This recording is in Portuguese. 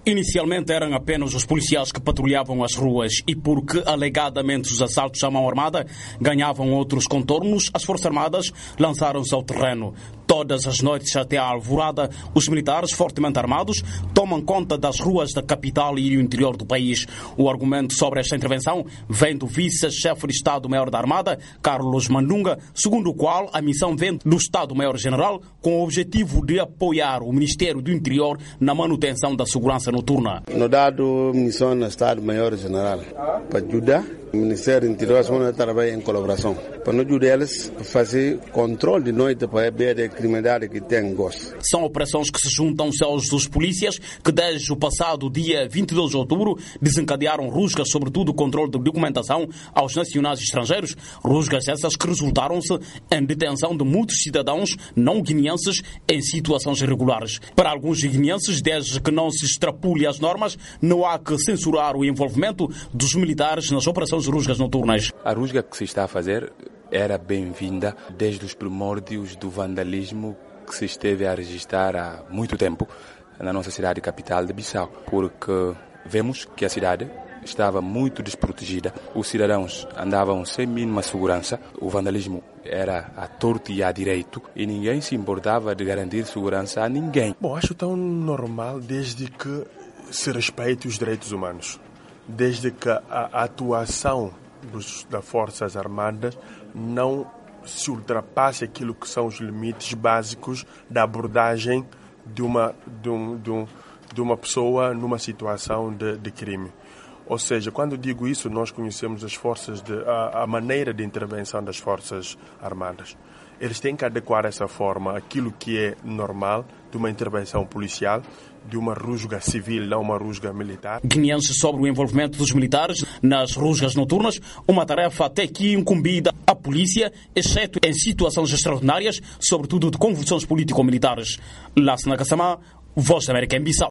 Inicialmente eram apenas os policiais que patrulhavam as ruas e porque alegadamente os assaltos à mão armada ganhavam outros contornos, as Forças Armadas lançaram-se ao terreno. Todas as noites até à alvorada, os militares fortemente armados tomam conta das ruas da capital e do interior do país. O argumento sobre esta intervenção vem do vice-chefe de Estado-Maior da Armada, Carlos Mandunga, segundo o qual a missão vem do Estado-Maior-General com o objetivo de apoiar o Ministério do Interior na manutenção da segurança noturna. No dado missão do Estado-Maior-General para ajudar o Ministério do Interior a trabalhar em colaboração, para não ajudar eles a fazer controle de noite para ver a criminalidade que tem gosto. São operações que se juntam aos dos polícias que desde o passado dia 22 de outubro desencadearam rusgas, sobretudo o controle de documentação aos nacionais estrangeiros, rusgas essas que resultaram-se em detenção de muitos cidadãos não guineenses em situações irregulares. Para alguns guineenses, desde que não se extrapole as normas, não há que censurar o envolvimento dos militares nas operações de rusgas noturnas. A rusga que se está a fazer era bem-vinda desde os primórdios do vandalismo que se esteve a registrar há muito tempo na nossa cidade capital de Bissau, porque vemos que a cidade estava muito desprotegida, os cidadãos andavam sem mínima segurança, o vandalismo era à torto e à direito e ninguém se importava de garantir segurança a ninguém. Bom, acho tão normal desde que se respeite os direitos humanos, desde que a atuação das Forças Armadas não se ultrapasse aquilo que são os limites básicos da abordagem de uma pessoa numa situação de crime. Ou seja, quando digo isso, nós conhecemos a maneira de intervenção das Forças Armadas. Eles têm que adequar essa forma àquilo que é normal de uma intervenção policial, de uma rusga civil, não uma rusga militar. Guineenses sobre o envolvimento dos militares nas rusgas noturnas, uma tarefa até aqui incumbida à polícia, exceto em situações extraordinárias, sobretudo de convulsões político-militares. Lassana Kassamá, Voz da América em Bissau.